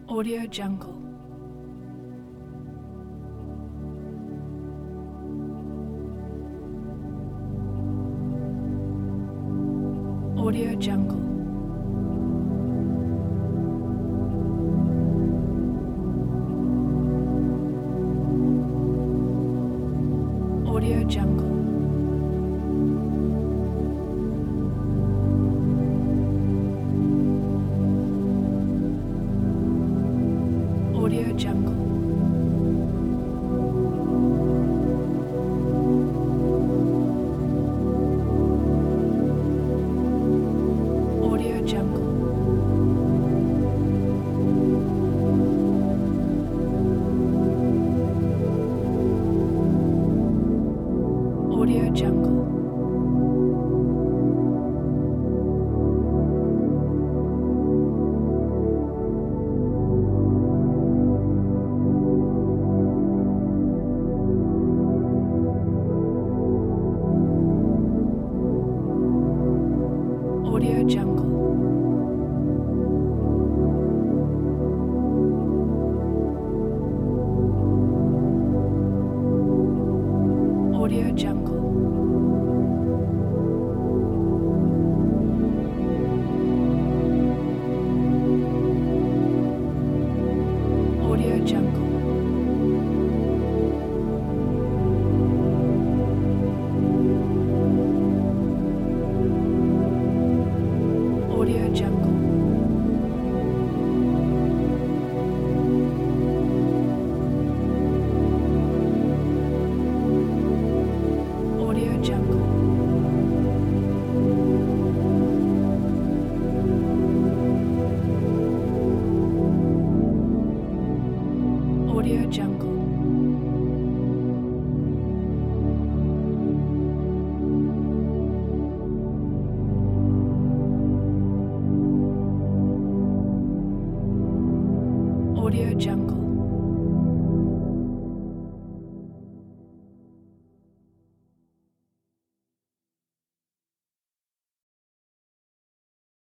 Audio Jungle. Audio Jungle. Audio Jungle. Audio Jungle. Audio Jungle. Audio Jungle. Audio Jungle. Audio Jungle. Audio Jungle. Audio Jungle. Audio Jungle. Audio Jungle. Audio Jungle.